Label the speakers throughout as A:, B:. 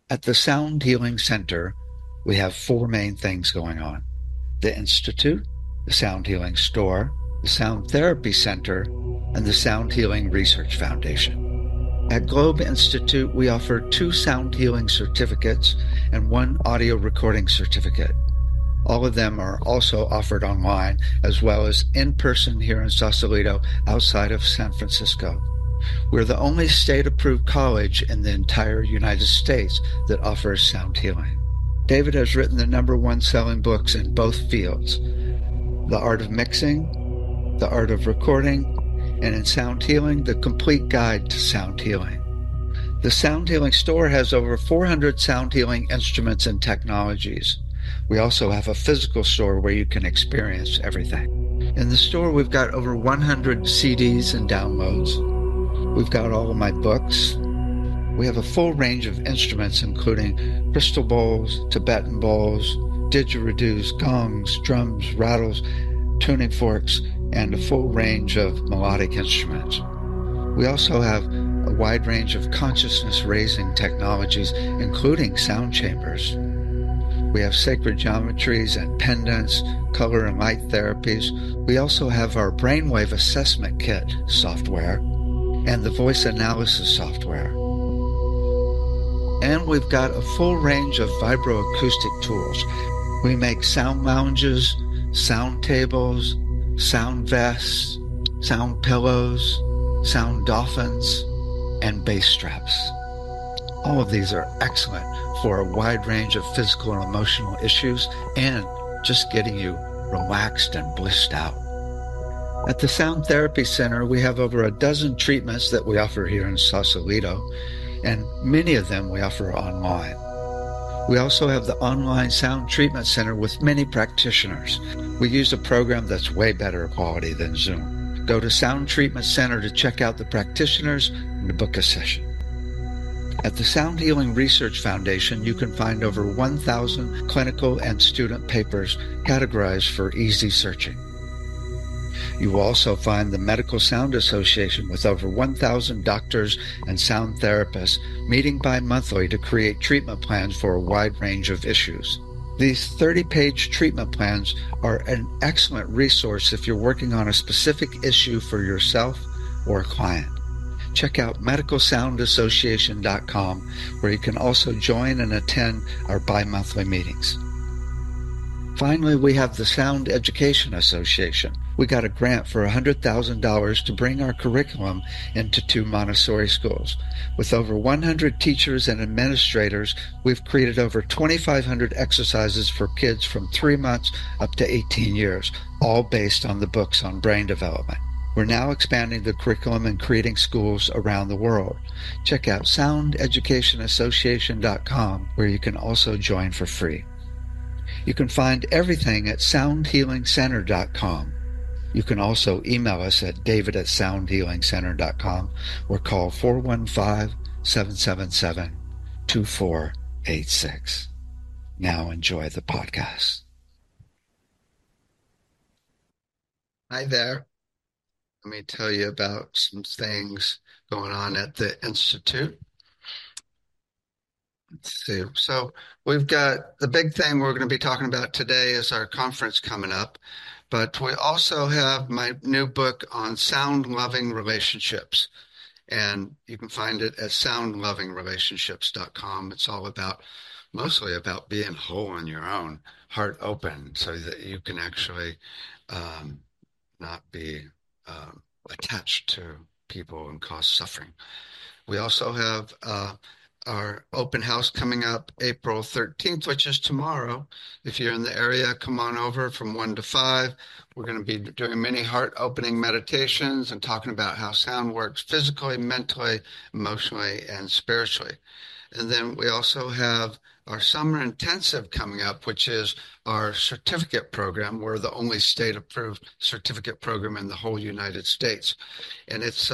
A: At the Sound Healing Center, we have four main things going on: the Institute, the Sound Healing Store, the Sound Therapy Center, and the Sound Healing Research Foundation. At Globe Institute, we offer 2 sound healing certificates and 1 audio recording certificate. All of them are also offered online, as well as in person here in Sausalito, outside of San Francisco. We're the only state-approved college in the entire United States that offers sound healing. David has written the #1 selling books in both fields: The Art of Mixing, The Art of Recording, and in Sound Healing, The Complete Guide to Sound Healing. The Sound Healing Store has over 400 sound healing instruments and technologies. We also have a physical store where you can experience everything. In the store, we've got over 100 CDs and downloads. We've got all of my books. We have a full range of instruments, including crystal bowls, Tibetan bowls, didgeridoos, gongs, drums, rattles, tuning forks, and a full range of melodic instruments. We also have a wide range of consciousness-raising technologies, including sound chambers. We have sacred geometries and pendants, color and light therapies. We also have our brainwave assessment kit software and the voice analysis software. And we've got a full range of vibroacoustic tools. We make sound lounges, sound tables, sound vests, sound pillows, sound dolphins, and bass straps. All of these are excellent for a wide range of physical and emotional issues and just getting you relaxed and blissed out. At the Sound Therapy Center, we have over a dozen treatments that we offer here in Sausalito, and many of them we offer online. We also have the online Sound Treatment Center with many practitioners. We use a program that's way better quality than Zoom. Go to Sound Treatment Center to check out the practitioners and to book a session. At the Sound Healing Research Foundation, you can find over 1,000 clinical and student papers categorized for easy searching. You will also find the Medical Sound Association with over 1,000 doctors and sound therapists meeting bi-monthly to create treatment plans for a wide range of issues. These 30-page treatment plans are an excellent resource if you're working on a specific issue for yourself or a client. Check out medicalsoundassociation.com, where you can also join and attend our bi-monthly meetings. Finally, we have the Sound Education Association. We got a grant for $100,000 to bring our curriculum into 2 Montessori schools. With over 100 teachers and administrators, we've created over 2,500 exercises for kids from 3 months up to 18 years, all based on the books on brain development. We're now expanding the curriculum and creating schools around the world. Check out soundeducationassociation.com, where you can also join for free. You can find everything at soundhealingcenter.com. You can also email us at david@soundhealingcenter.com or call 415-777-2486. Now enjoy the podcast. Hi there. Let me tell you about some things going on at the Institute. Let's see. So we've got the big thing we're going to be talking about today is our conference coming up, but we also have my new book on sound-loving relationships, and you can find it at soundlovingrelationships.com. It's all mostly about being whole in your own, heart open, so that you can actually not be attached to people and cause suffering. We also have our open house coming up April 13th, which is tomorrow. If you're in the area, come on over from 1 to 5. We're going to be doing many heart-opening meditations and talking about how sound works physically, mentally, emotionally, and spiritually. And then we also have our summer intensive coming up, which is our certificate program. We're the only state-approved certificate program in the whole United States. And it's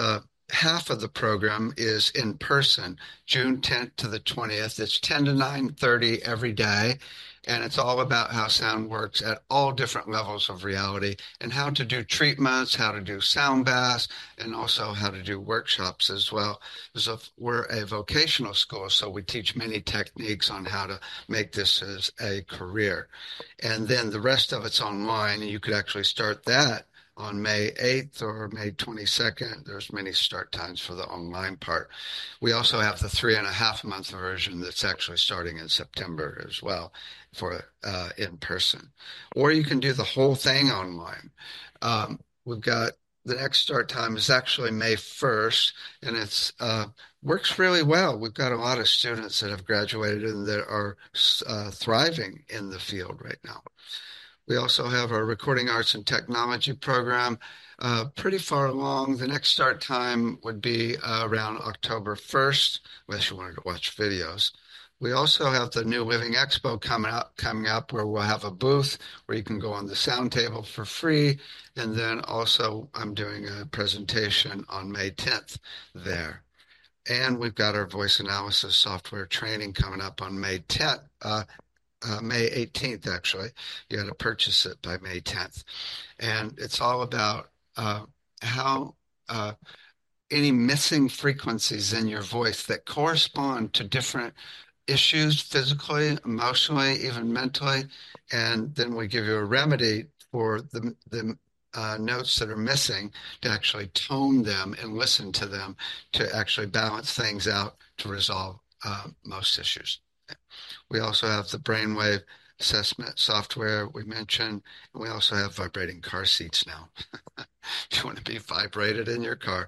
A: half of the program is in person, June 10th to the 20th. It's 10 to 9:30 every day. And it's all about how sound works at all different levels of reality and how to do treatments, how to do sound baths, and also how to do workshops as well. So we're a vocational school, so we teach many techniques on how to make this as a career. And then the rest of it's online, and you could actually start that on May 8th or May 22nd. There's many start times for the online part. We also have the 3.5 month version that's actually starting in September as well for in person. Or you can do the whole thing online. We've got the next start time is actually May 1st, and it's works really well. We've got a lot of students that have graduated and that are thriving in the field right now. We also have our Recording Arts and Technology program pretty far along. The next start time would be around October 1st, unless you wanted to watch videos. We also have the New Living Expo coming up where we'll have a booth where you can go on the sound table for free. And then also I'm doing a presentation on May 10th there. And we've got our voice analysis software training coming up on May 10th. May 18th, actually. You got to purchase it by May 10th. And it's all about how any missing frequencies in your voice that correspond to different issues, physically, emotionally, even mentally. And then we give you a remedy for the notes that are missing to actually tone them and listen to them to actually balance things out to resolve most issues. We also have the brainwave assessment software we mentioned, and we also have vibrating car seats now. If you want to be vibrated in your car,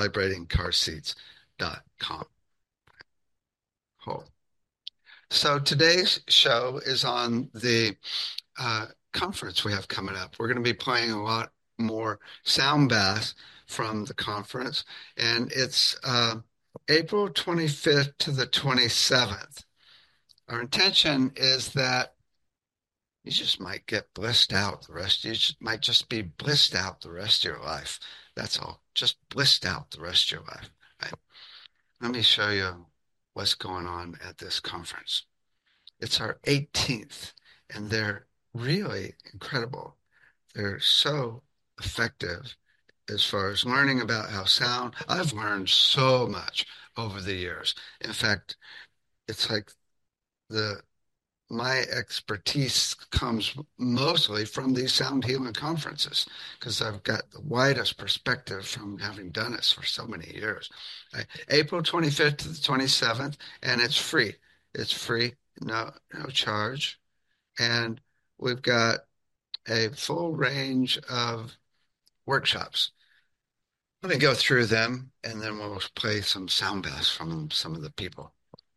A: vibratingcarseats.com. Cool. So today's show is on the conference we have coming up. We're going to be playing a lot more sound baths from the conference, and it's April 25th to the 27th. Our intention is that you just might get blissed out the rest. You might just be blissed out the rest of your life. That's all. Just blissed out the rest of your life. Right? Let me show you what's going on at this conference. It's our 18th, and they're really incredible. They're so effective as far as learning about how sound. I've learned so much over the years. In fact, it's like my expertise comes mostly from these sound healing conferences because I've got the widest perspective from having done this for so many years. Right? April 25th to the 27th, and it's free. It's free, no charge. And we've got a full range of workshops. Let me go through them, and then we'll play some sound baths from some of the people.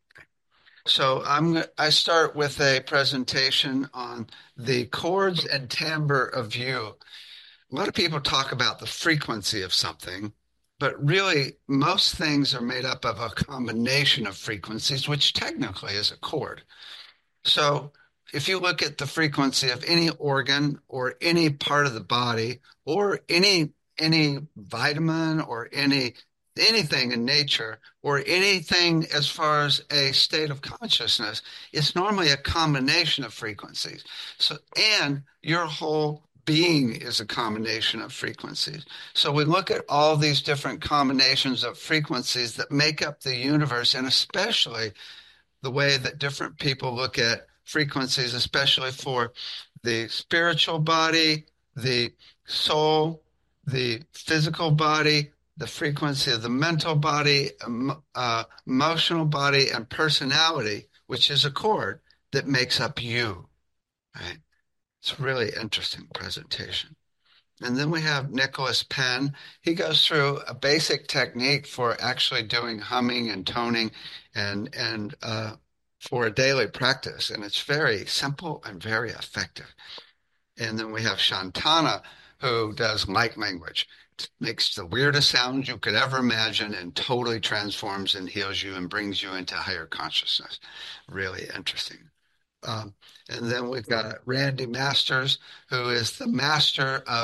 A: So I start with a presentation on the chords and timbre of view. A lot of people talk about the frequency of something, but really most things are made up of a combination of frequencies, which technically is a chord. So if you look at the frequency of any organ or any part of the body or any vitamin or anything in nature or anything as far as a state of consciousness, it's normally a combination of frequencies. So, and your whole being is a combination of frequencies. So we look at all these different combinations of frequencies that make up the universe, and especially the way that different people look at frequencies, especially for the spiritual body, the soul, the physical body, the frequency of the mental body, emotional body, and personality, which is a chord that makes up you. Right? It's a really interesting presentation. And then we have Nicholas Penn. He goes through a basic technique for actually doing humming and toning and for a daily practice. And it's very simple and very effective. And then we have Shantana, who does light language. It makes the weirdest sounds you could ever imagine and totally transforms and heals you and brings you into higher consciousness. Really interesting. And then we've got Randy Masters, who is the master of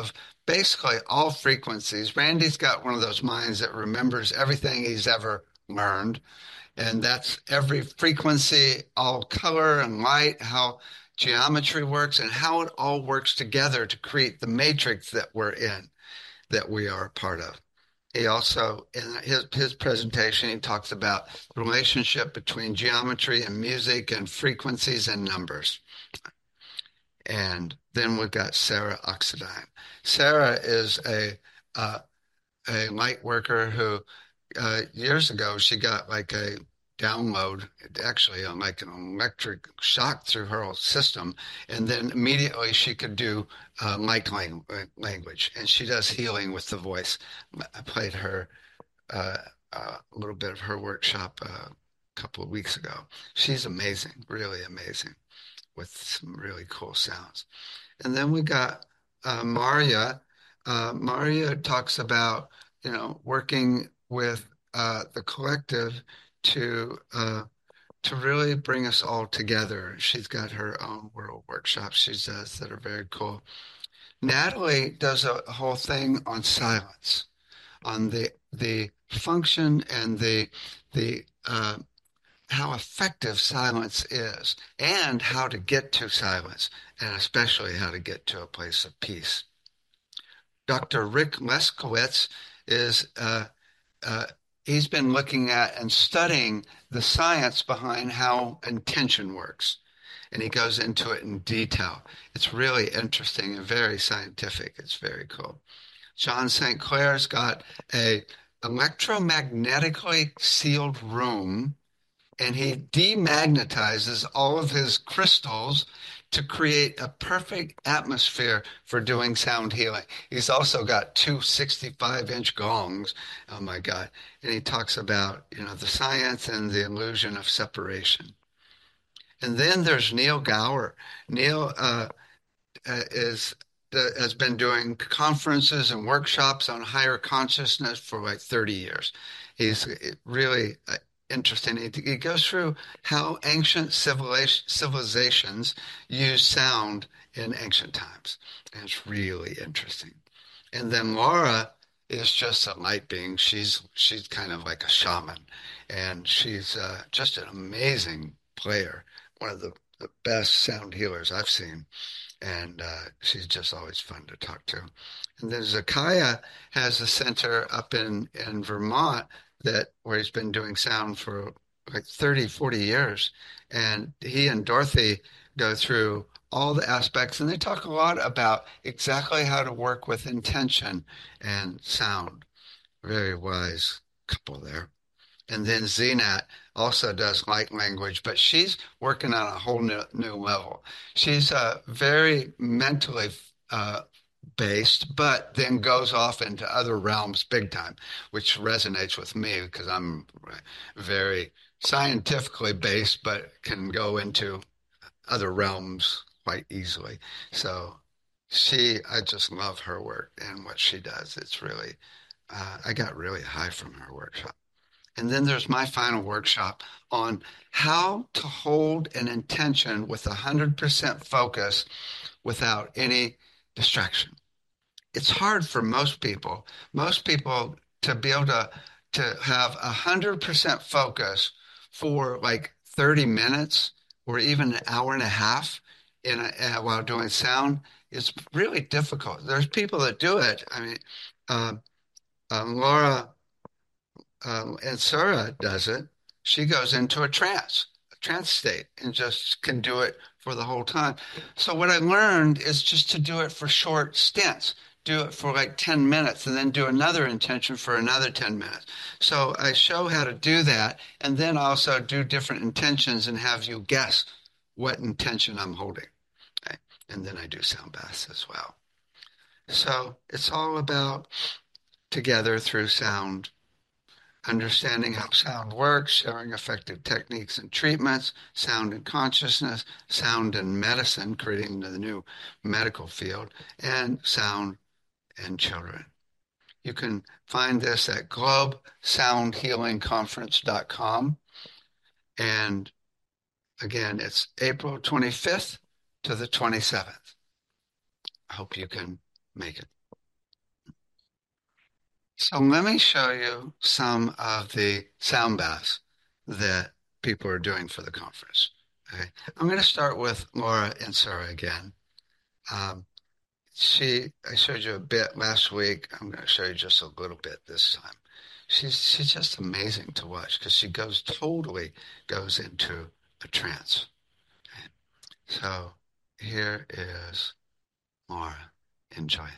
B: basically all frequencies. Randy's got one of those minds that remembers everything he's ever learned, and that's every frequency, all color and light, how geometry works, and how it all works together to create the matrix that we're in, that we are a part of. He also, in his presentation, he talks about the relationship between geometry and music and frequencies and numbers. And then we've got Sarah Oxidine. Sarah is a light worker who years ago she got like a download, actually like an electric shock through her whole system, and then immediately she could do light language, and she does healing with the voice. I played her a little bit of her workshop a couple of weeks ago. She's amazing, really amazing, with some really cool sounds. And then we got Maria. Maria talks about, working with the collective to really bring us all together. She's got her own world workshops she does that are very cool. Natalie does a whole thing on silence, on the function and the how effective silence is, and how to get to silence, and especially how to get to a place of peace. Dr. Rick Leskowitz is he's been looking at and studying the science behind how intention works, and he goes into it in detail. It's really interesting and very scientific. It's very cool. John St. Clair's got a electromagnetically sealed room, and he demagnetizes all of his crystals to create a perfect atmosphere for doing sound healing. He's also got two 65-inch gongs. Oh my God. And he talks about, the science and the illusion of separation. And then there's Neil Gower. Neil is has been doing conferences and workshops on higher consciousness for like 30 years. He's really interesting. He goes through how ancient civilizations use sound in ancient times. And it's really interesting. And then Laura is just a light being. She's kind of like a shaman, and she's just an amazing player, one of the best sound healers I've seen, and she's just always fun to talk to. And then Zakiah has a center up in Vermont that where he's been doing sound for like 30, 40 years. And he and Dorothy go through all the aspects, and they talk a lot about exactly how to work with intention and sound. Very wise couple there. And then Zenat also does light language, but she's working on a whole new level. She's very mentally based, but then goes off into other realms big time, which resonates with me because I'm very scientifically based, but can go into other realms quite easily. So I just love her work and what she does. It's really, I got really high from her workshop. And then there's my final workshop on how to hold an intention with 100% focus without any distraction. It's hard for most people. Most people to be able to have 100% focus for like 30 minutes or even an hour and a half while doing sound is really difficult. There's people that do it. I mean, uh, Laura and Sarah does it. She goes into a trance state, and just can do it for the whole time. So what I learned is just to do it for short stints. Do it for like 10 minutes and then do another intention for another 10 minutes. So I show how to do that, and then also do different intentions and have you guess what intention I'm holding. Okay? And then I do sound baths as well. So it's all about together through sound, understanding how sound works, sharing effective techniques and treatments, sound and consciousness, sound and medicine, creating the new medical field, and sound and children. You can find this at globesoundhealingconference.com. And again, it's April 25th to the 27th. I hope you can make it. So let me show you some of the sound baths that people are doing for the conference. Okay. I'm going to start with Laura Insura again. Um, I showed you a bit last week. I'm going to show you just a little bit this time. She's just amazing to watch because she totally goes into a trance. Okay. So here is Laura. Enjoy.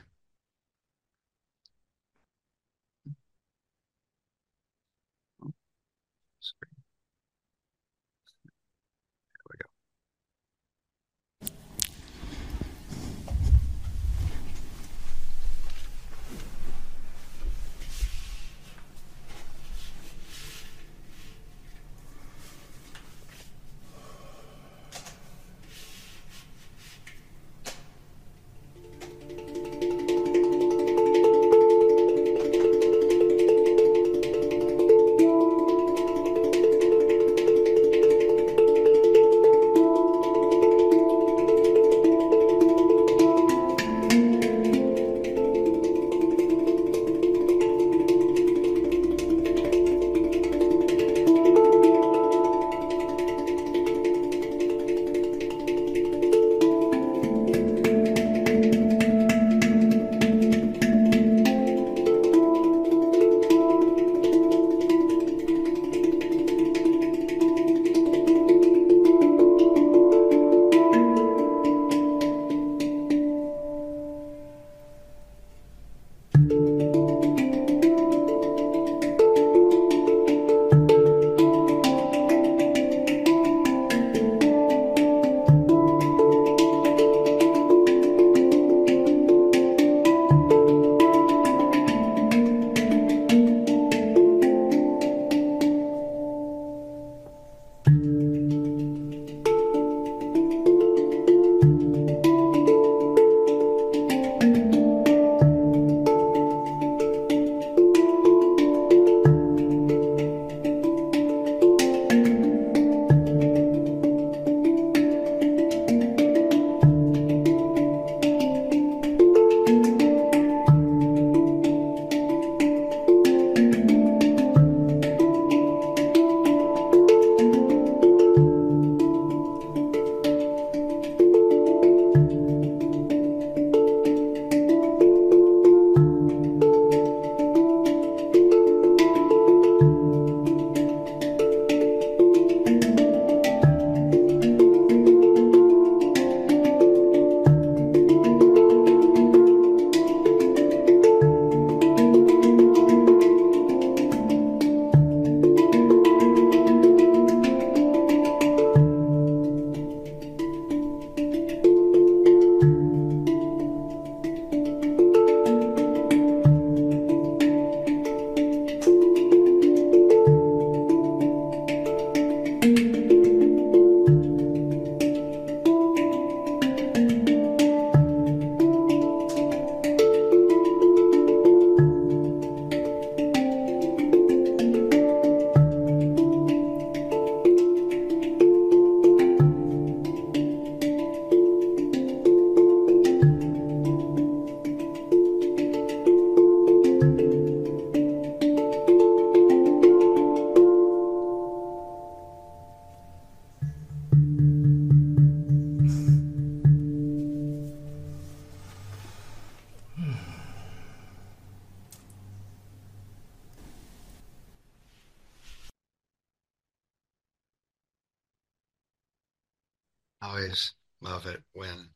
B: I always love it when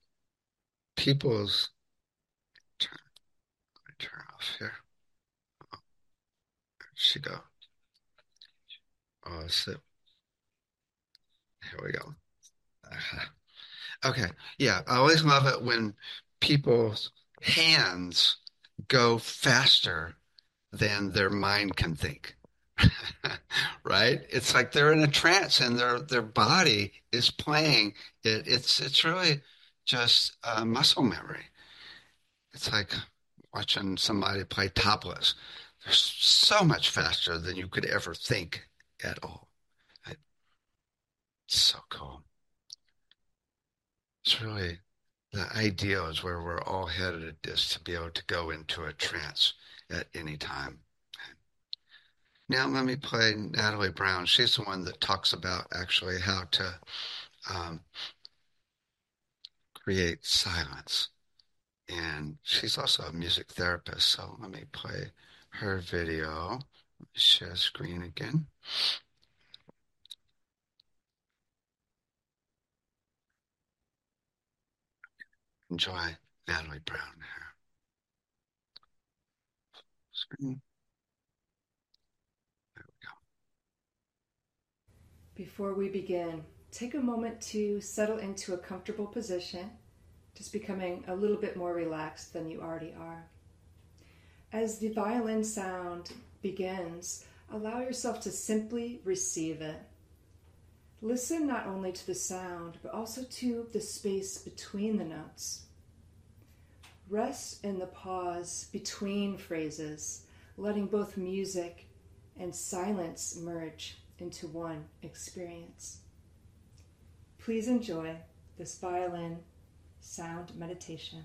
B: people's turn, let me turn off here. Where'd she go? Oh, so here we go. Okay. Yeah, I always love it when people's hands go faster than their mind can think. Right? It's like they're in a trance and their body is playing it. It's really just muscle memory. It's like watching somebody play topless. They're so much faster than you could ever think at all. It's so cool. It's really the ideal is where we're all headed is to be able to go into a trance at any time. Now let me play Natalie Brown. She's the one that talks about actually how to um, create silence. And she's also a music therapist. So let me play her video. Share screen again. Enjoy Natalie Brown here. Screen. There we go.
C: Before we begin, take a moment to settle into a comfortable position, just becoming a little bit more relaxed than you already are. As the violin sound begins, allow yourself to simply receive it. Listen not only to the sound, but also to the space between the notes. Rest in the pause between phrases, letting both music and silence merge into one experience. Please enjoy this violin sound meditation.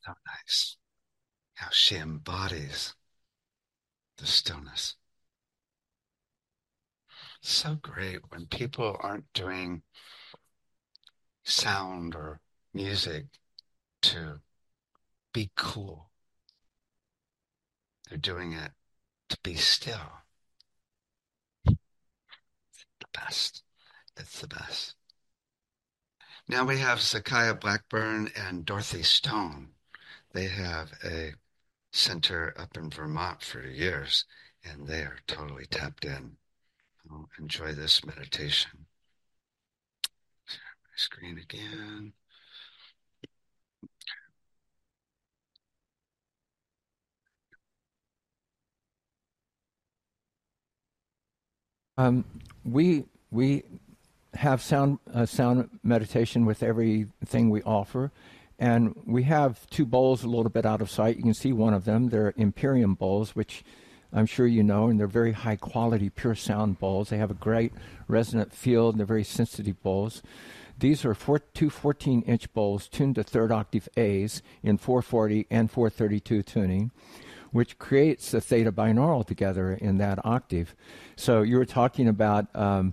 B: So nice how she embodies the stillness. So great when people aren't doing sound or music to be cool. They're doing it to be still. The best. It's the best. Now we have Zakiah Blackburn and Dorothy Stone. They have a center up in Vermont for years, and they are totally tapped in. I'll enjoy this meditation. Share my screen again.
D: We have sound meditation with everything we offer, and we have two bowls a little bit out of sight. You can see one of them. They're Imperium bowls, which I'm sure you know, and they're very high quality, pure sound bowls. They have a great resonant field, and they're very sensitive bowls. These are two 14-inch bowls tuned to third octave A's in 440 and 432 tuning, which creates the theta binaural together in that octave. So you were talking about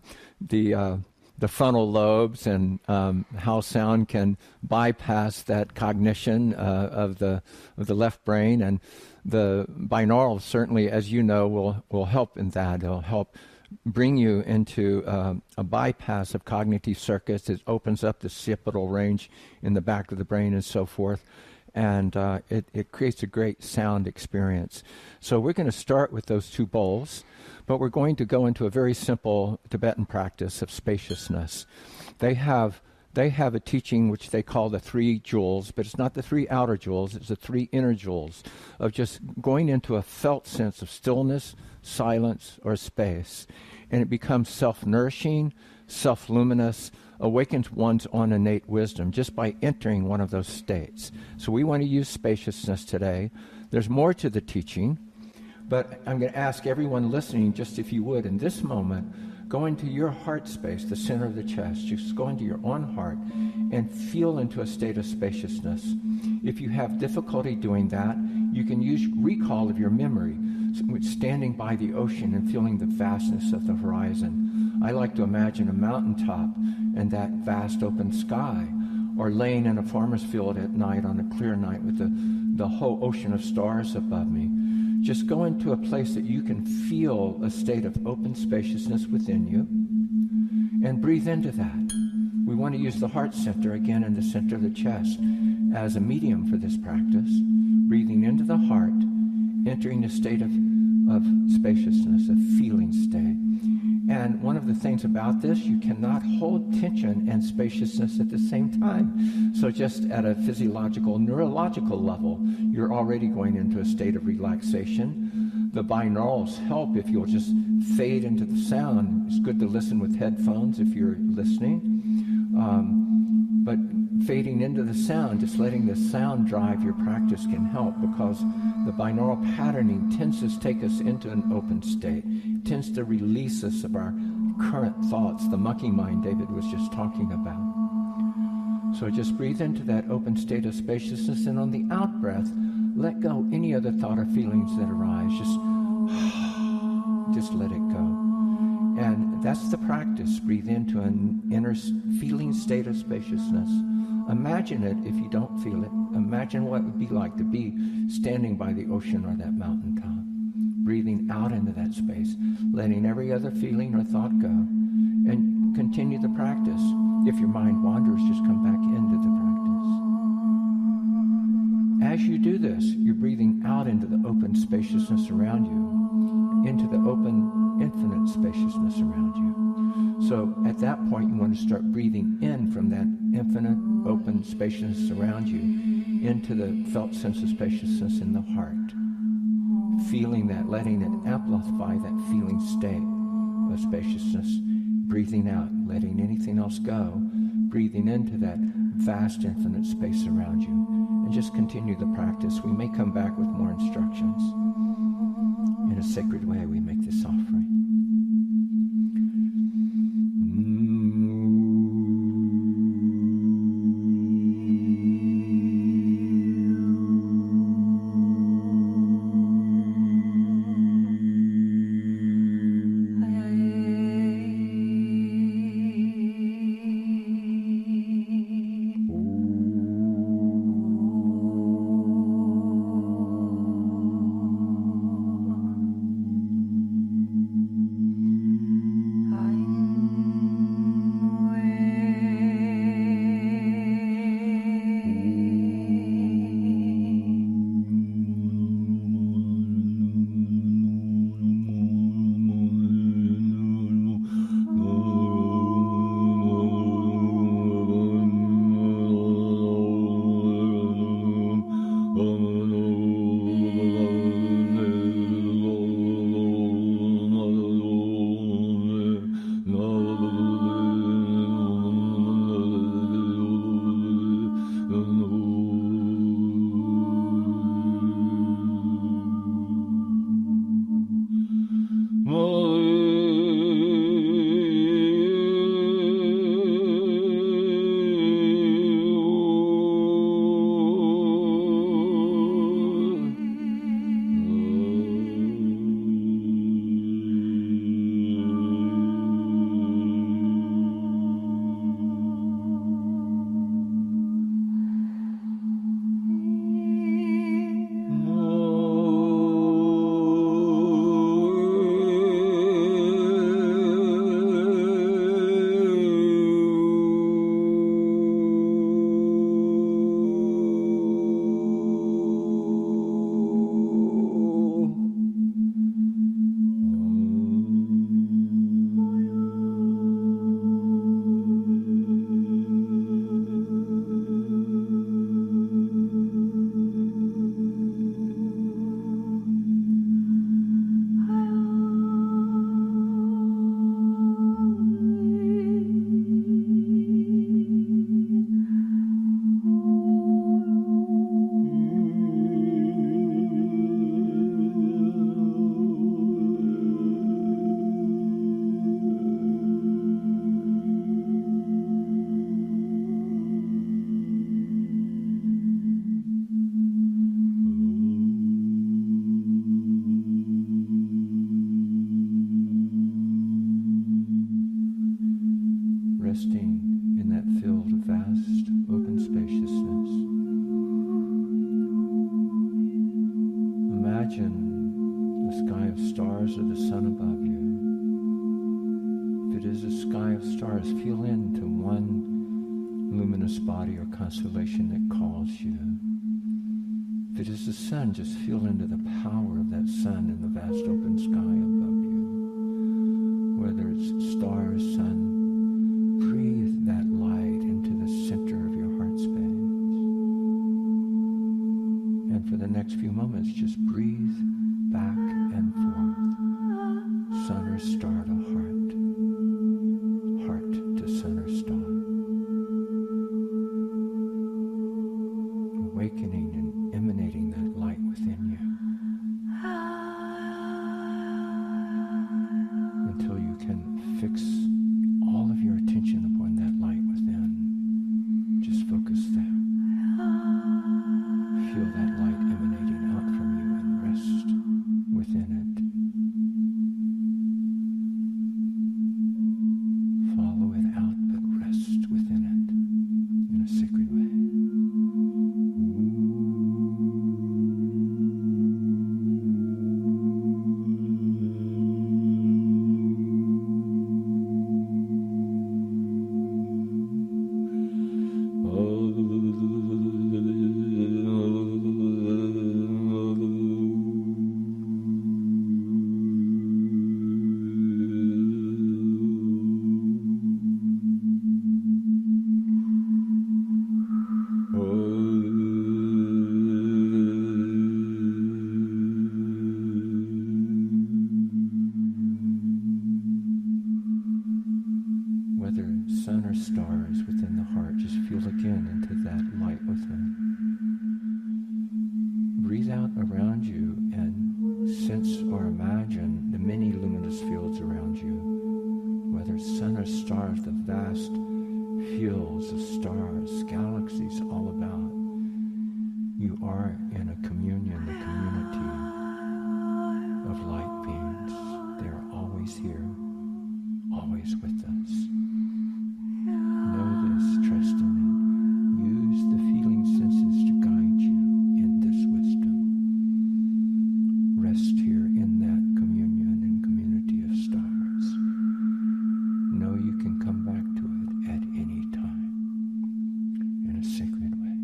D: the frontal lobes and how sound can bypass that cognition of the left brain, and the binaural certainly, as you know, will help in that. It'll help bring you into a bypass of cognitive circuits. It opens up the occipital range in the back of the brain and so forth. And it creates a great sound experience. So we're going to start with those two bowls, but we're going to go into a very simple Tibetan practice of spaciousness. They have a teaching which they call the 3 jewels, but it's not the 3 outer jewels, it's the 3 inner jewels of just going into a felt sense of stillness, silence, or space. And it becomes self-nourishing, self-luminous, awakens one's own innate wisdom just by entering one of those states. So we want to use spaciousness today. There's more to the teaching, but I'm going to ask everyone listening, just if you would, in this moment, go into your heart space, the center of the chest. Just go into your own heart and feel into a state of spaciousness. If you have difficulty doing that, you can use recall of your memory, standing by the ocean and feeling the vastness of the horizon. I like to imagine a mountaintop and that vast open sky, or laying in a farmer's field at night on a clear night with the whole ocean of stars above me. Just go into a place that you can feel a state of open spaciousness within you and breathe into that. We want to use the heart center again in the center of the chest as a medium for this practice, breathing into the heart, entering a state of spaciousness, a feeling state. And one of the things about this, you cannot hold tension and spaciousness at the same time. So just at a physiological, neurological level, you're already going into a state of relaxation. The binaurals help if you'll just fade into the sound. It's good to listen with headphones if you're listening. But fading into the sound, just letting the sound drive your practice can help, because the binaural patterning tends to take us into an open state. It tends to release us of our current thoughts, the monkey mind David was just talking about. So just breathe into that open state of spaciousness, and on the out breath, let go any other thought or feelings that arise. Just let it go. And that's the practice. Breathe into an inner feeling state of spaciousness. Imagine it if you don't feel it. Imagine what it would be like to be standing by the ocean or that mountaintop. Breathing out into that space, letting every other feeling or thought go. And continue the practice. If your mind wanders, just come back into the practice. As you do this, you're breathing out into the open spaciousness around you, into the open infinite spaciousness around you. So at that point, you want to start breathing in from that infinite open spaciousness around you into the felt sense of spaciousness in the heart. Feeling that, letting it amplify that feeling state of spaciousness. Breathing out, letting anything else go. Breathing into that vast infinite space around you. And just continue the practice. We may come back with more instructions. In a sacred way, we make this offering. resting in that field of vast open spaciousness. Imagine a sky of stars or the sun above you. If it is a sky of stars, feel into one luminous body or constellation that calls you. If it is the sun, just feel into the power of that sun in the vast open sky above you. Whether it's stars, sun, breathe that light into the center of your heart space. And for the next few moments, just breathe back and forth. Sun or star to heart. Heart to sun or star. Awakening and emanating that light within you until you can fix all of your attention upon that light within. Just focus there. Feel that light emanating out from you and rest within it. Follow it out, but rest within it in a sacred way. Whether sun or stars within the heart, just feel again into that light within. Breathe out around you and sense or imagine the many luminous fields around you. Whether sun or stars, the vast fields of stars, galaxies all about. You are in a communion, the community of light beings. They are always here, always with us. Know this, trust in it. Use the feeling senses to guide you in this wisdom. Rest here in that communion and community of stars. Know you can come back to it at any time in a sacred way.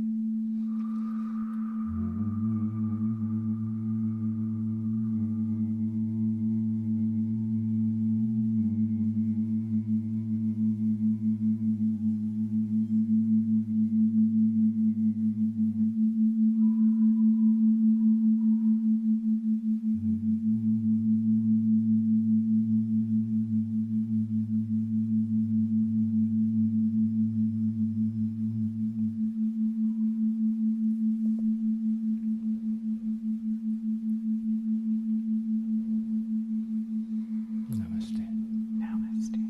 D: Namaste.
E: Namaste.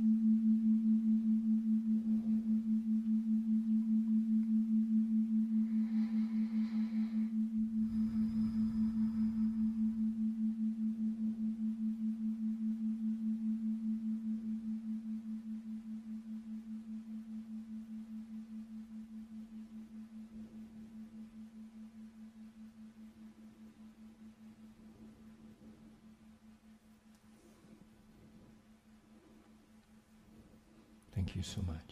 D: Thank you so much.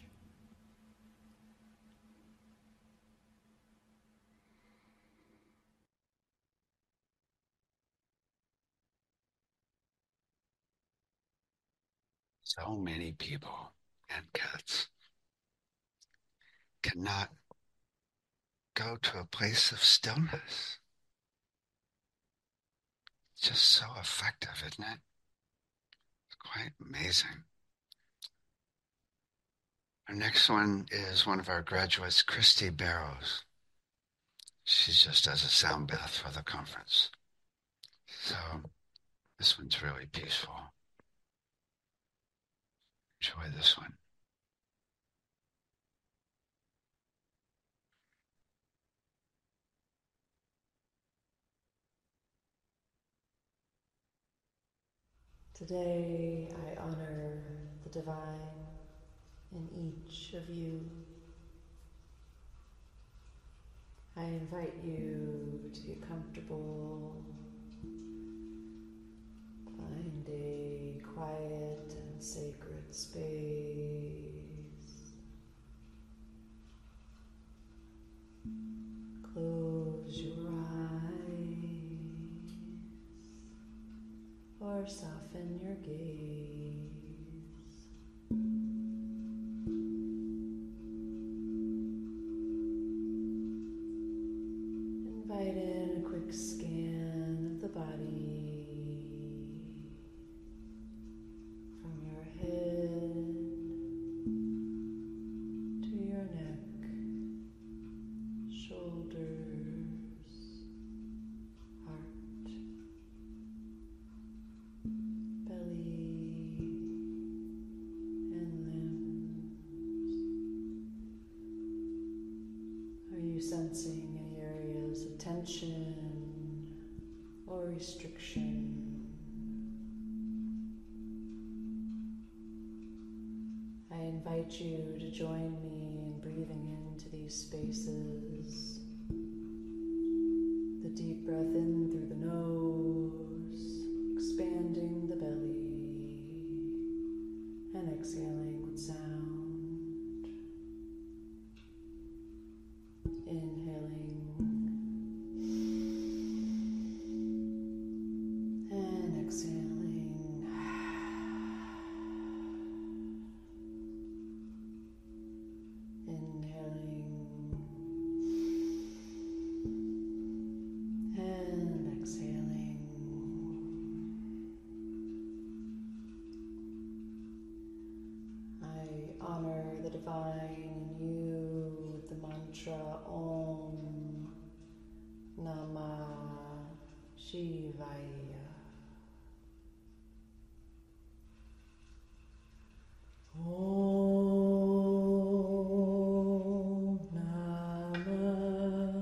B: So many people and cats cannot go to a place of stillness. It's just so effective, isn't it? It's quite amazing. Our next one is one of our graduates, Christy Barrows. She just does a sound bath for the conference. So this one's really peaceful. Enjoy this one.
E: Today I honor the divine in each of you. I invite you to get comfortable. Find a quiet and sacred space. Close your eyes or soften your gaze. Invite in a quick scan of the body from your head to your neck, shoulders, heart, belly, and limbs. Are you sensing any areas of tension or restriction? I invite you to join me in breathing into these spaces. The deep breath in through the nose, expanding the belly, and exhaling with sound. Inhaling and exhaling. Inhaling and exhaling. I honor the divine in you with the mantra Om Namah Shivaya. Om Namah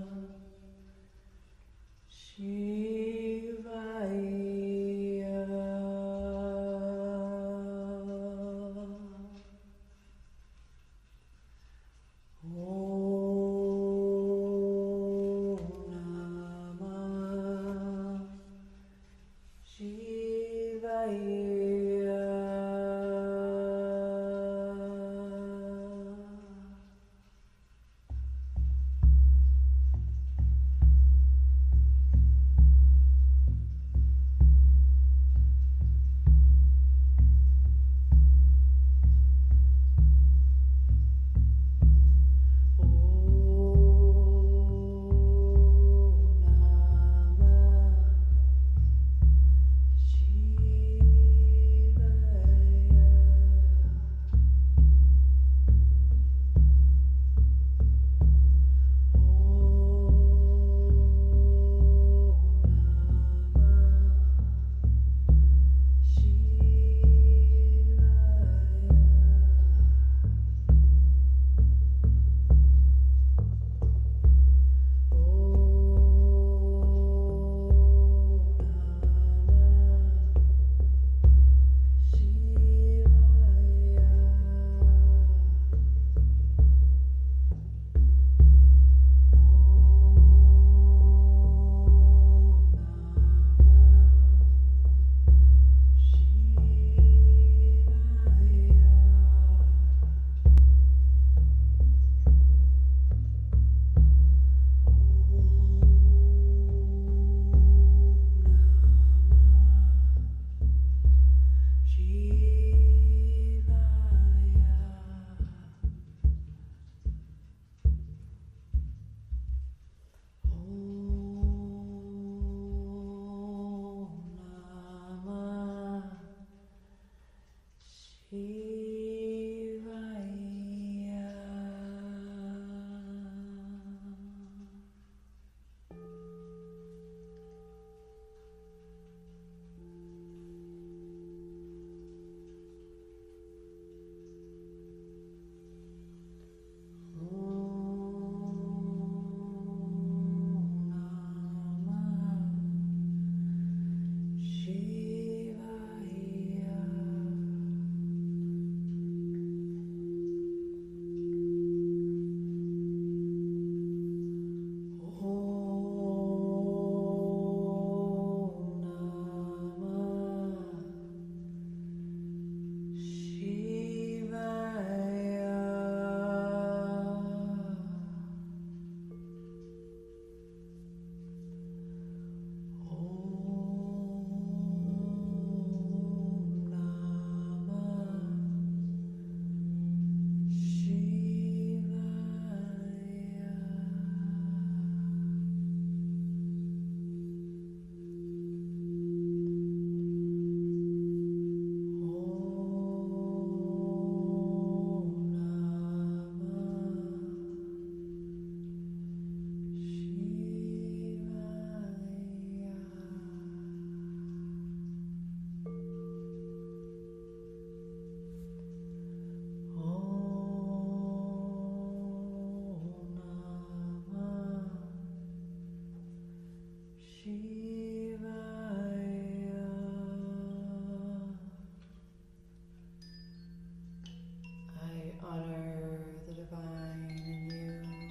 E: I honor the divine in you.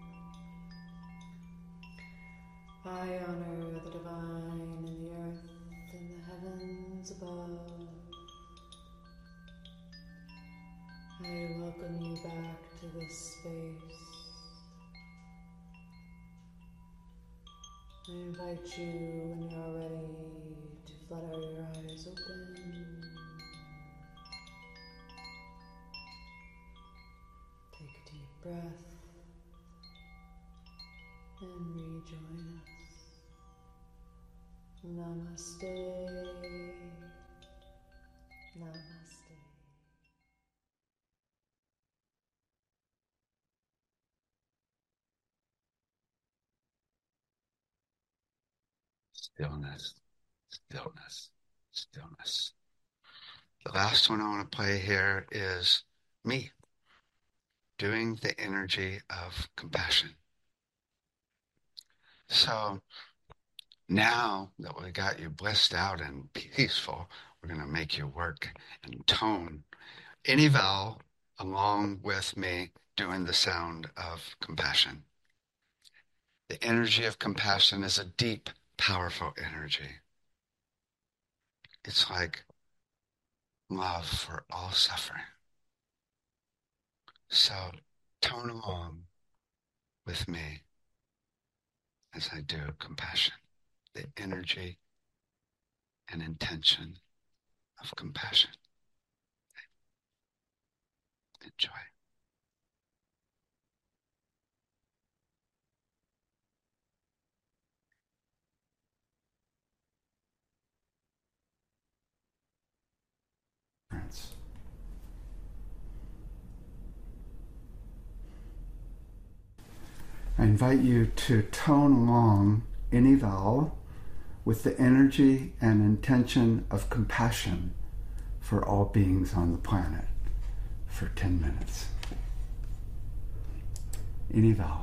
E: I honor the divine in the earth and the heavens above. I welcome you back to this space. I invite you, when you're ready, to flutter your eyes open. Take a deep breath and rejoin us. Namaste. Namaste.
B: Stillness, stillness, stillness. The last one I want to play here is me doing the energy of compassion. So now that we got you blissed out and peaceful, we're going to make you work and tone any vowel along with me doing the sound of compassion. The energy of compassion is a deep, powerful energy. It's like love for all suffering. So tone along with me as I do compassion, the energy and intention of compassion. Enjoy.
F: I invite you to tone along any vowel with the energy and intention of compassion for all beings on the planet for 10 minutes. Any vowel.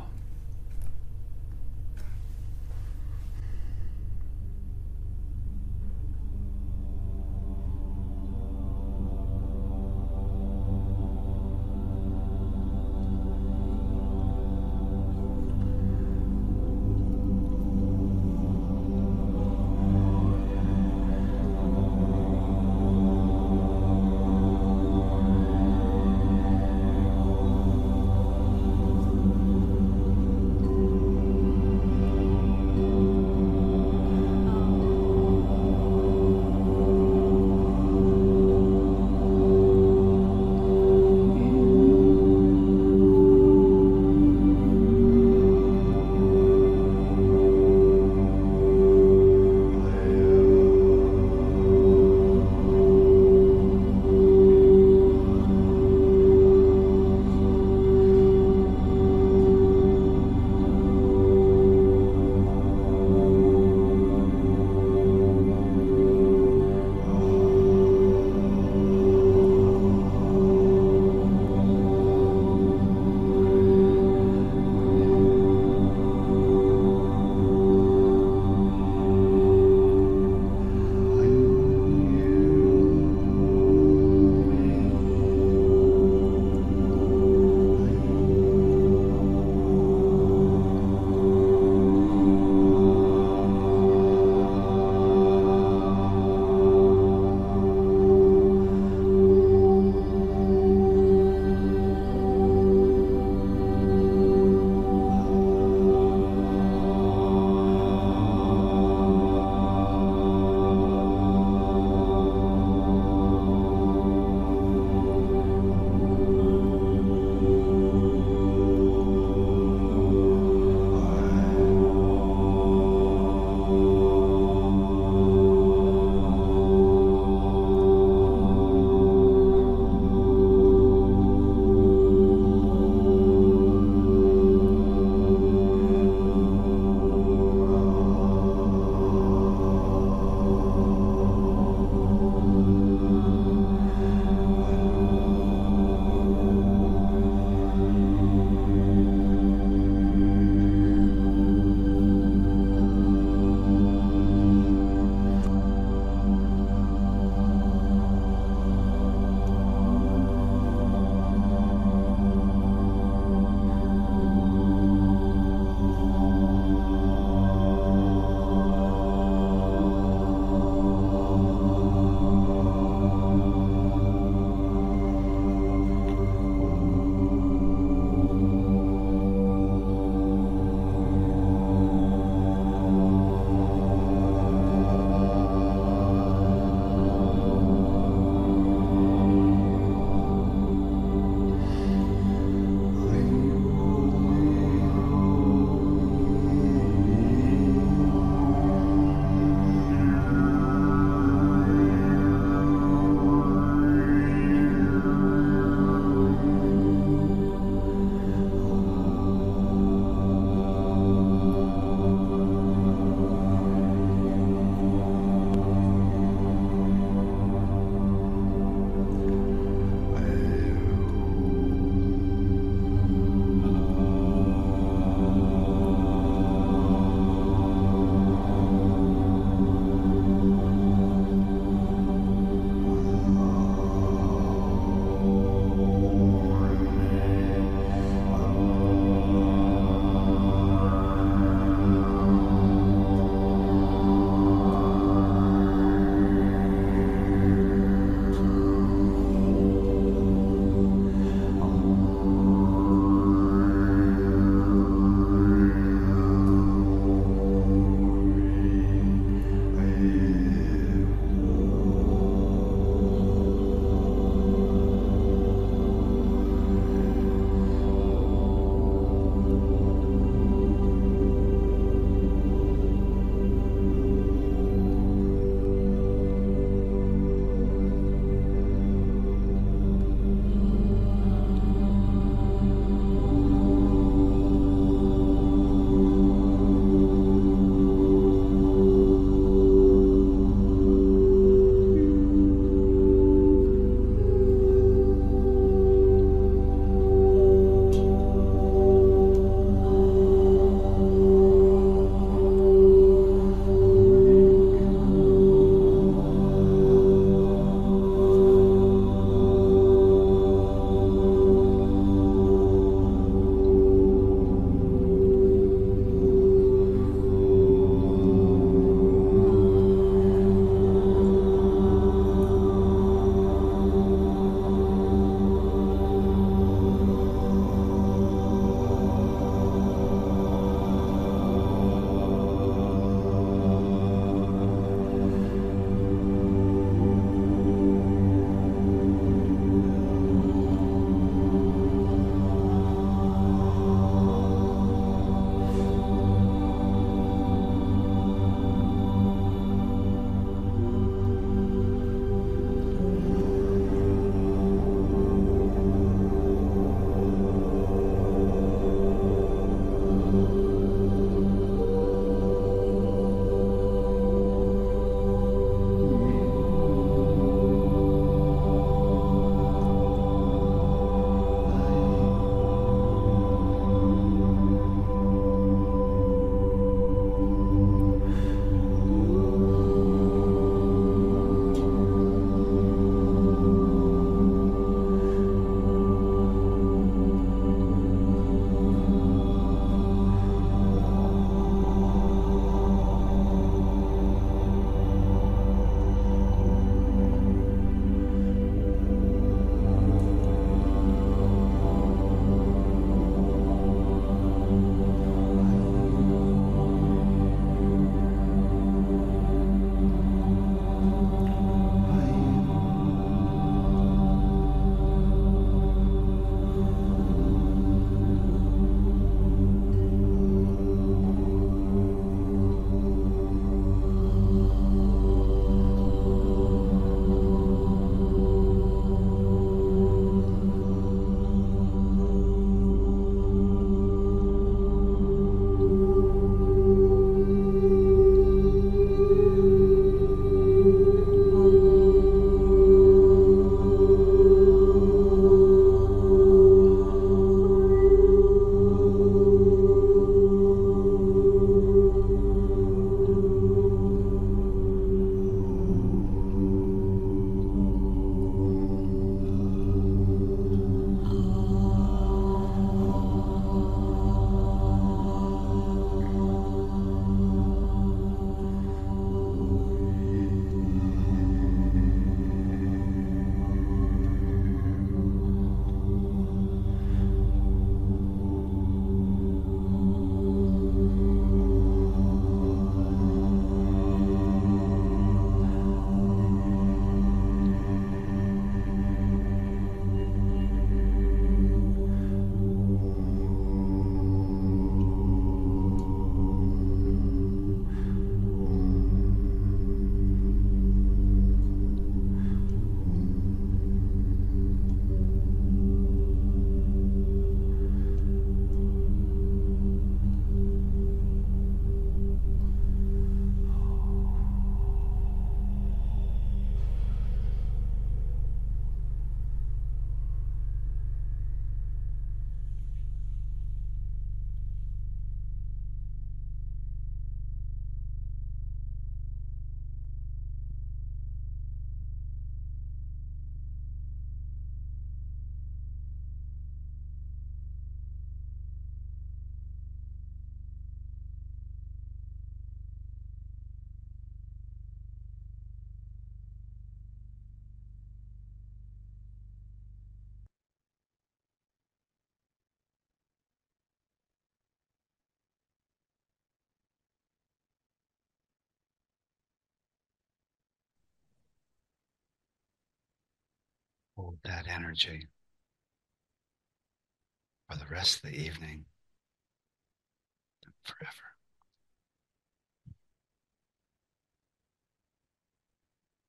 B: that energy for the rest of the evening and forever.